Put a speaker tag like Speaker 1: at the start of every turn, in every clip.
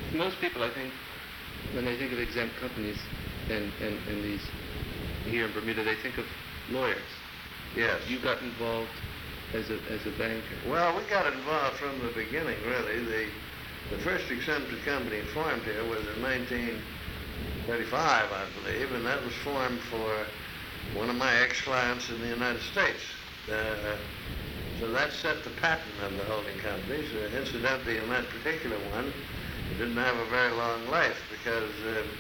Speaker 1: Most people, I think, when they think of exempt companies and these here in Bermuda, they think of lawyers.
Speaker 2: Yes.
Speaker 1: You got involved as a banker.
Speaker 2: Well, we got involved from the beginning, really. The first exempted company formed here was in 1935, I believe, and that was formed for one of my ex-clients in the United States. So that set the pattern of the holding companies. Incidentally, in that particular one, it didn't have a very long life because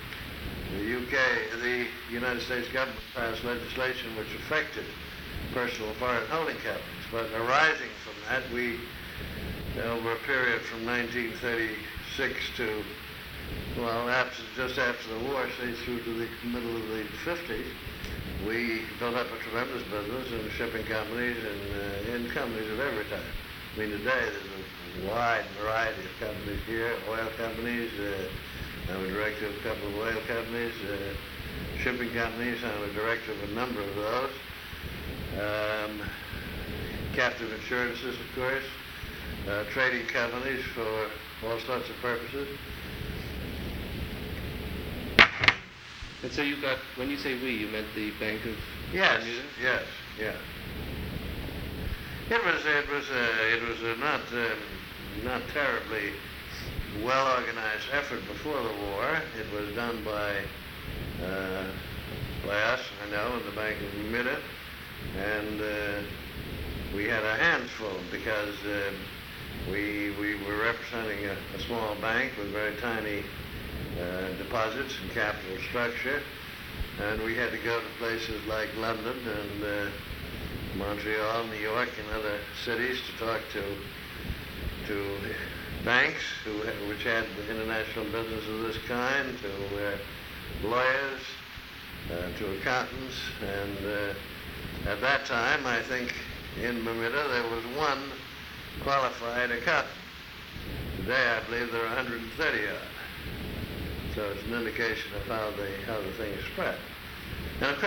Speaker 2: the United States government passed legislation which affected personal foreign holding companies. But arising from that, we, over a period from 1936 to, just after the war, say through to the middle of the 50s, we built up a tremendous business in shipping companies and in companies of every type. I mean, today there's a wide variety of companies here, oil companies. I'm a director of a couple of oil companies, shipping companies. I'm a director of a number of those. Captive insurances, of course, trading companies for all sorts of purposes.
Speaker 1: And so you got, when you say we, you meant the Bank of Bermuda?
Speaker 2: Yes. It was a not terribly well-organized effort before the war. It was done by us, I know, in the Bank of Bermuda, and we had our hands full because we were representing a small bank with very tiny deposits and capital structure, and we had to go to places like London and Montreal, New York, and other cities to talk to banks which had international business of this kind, to lawyers, to accountants, and at that time, I think in Bermuda there was one qualified accountant. Today, I believe there are 130 odd. So it's an indication of how the thing is spread. And of course,